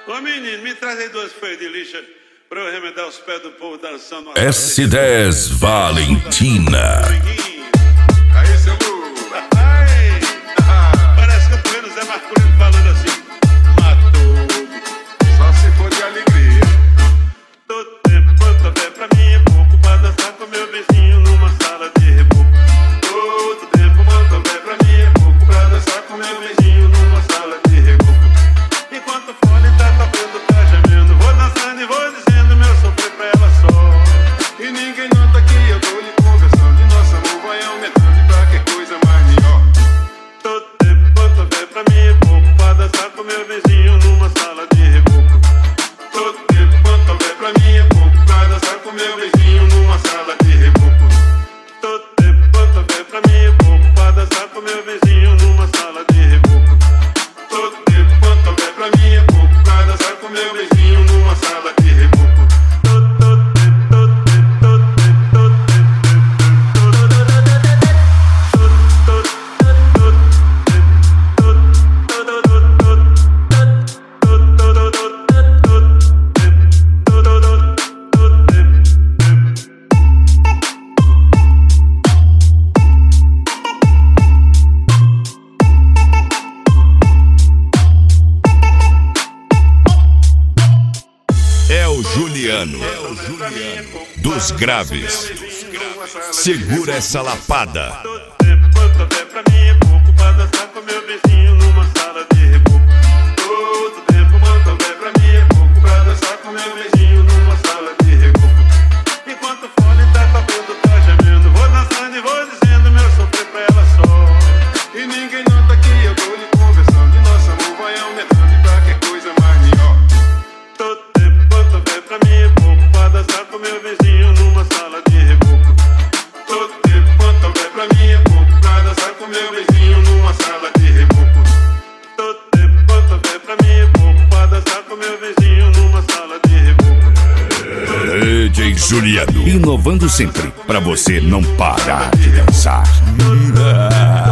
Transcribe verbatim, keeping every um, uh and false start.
Ô menino, me traz aí duas folhas de lixa pra eu remendar os pés do povo dançando. S dez Valentina. Aí, seu burro. Parece que eu tô vendo o Zé Marculino falando assim. Matou, só se for de alegria. Todo tempo quanto houver pra mim é pouco pra dançar com meu vizinho numa sala de reboco. Todo tempo quanto houver pra mim é pouco pra dançar com meu vizinho numa sala de reboco. Enquanto o fone tá tocando, tá gemendo, vou dançando e vou dizendo meu sofrer pra ela só. E ninguém nota que eu tô lhe conversando e nosso amor vai aumentando e pra que coisa mais melhor. Todo tempo quanto houver pra mim é pouco pra dançar com meu vizinho numa sala de reboco. Todo tempo quanto houver pra mim é pouco pra dançar com meu vizinho numa sala de reboco. Todo tempo quanto houver pra mim é pouco pra dançar com meu vizinho numa sala de reboco. Todo tempo quanto houver pra mim é pouco pra dançar com meu vizinho numa sala de reboco. Juliano, dos graves. Segura essa lapada. Todo tempo quanto houver pra mim é pouco pra dançar com meu vizinho numa sala de reboco. Todo tempo quanto houver pra mim é pouco pra dançar com meu vizinho numa sala de reboco. Enquanto o fone tá tocando, tá gemendo, vou dançando e vou dizendo meu sofrer pra ela só. E ninguém nota que eu tô lhe conversando e nosso amor vai aumentando e pra que coisa mais melhor. Todo tempo quanto houver pra mim é pouco pra dançar com meu vizinho numa sala de reboco. Todo tempo quanto houver pra mim é pouco pra dançar com meu vizinho numa sala de reboco. Todo tempo quanto houver pra mim é pouco pra dançar com meu vizinho numa sala de reboco. D J Juliano, inovando sempre pra você não parar de dançar.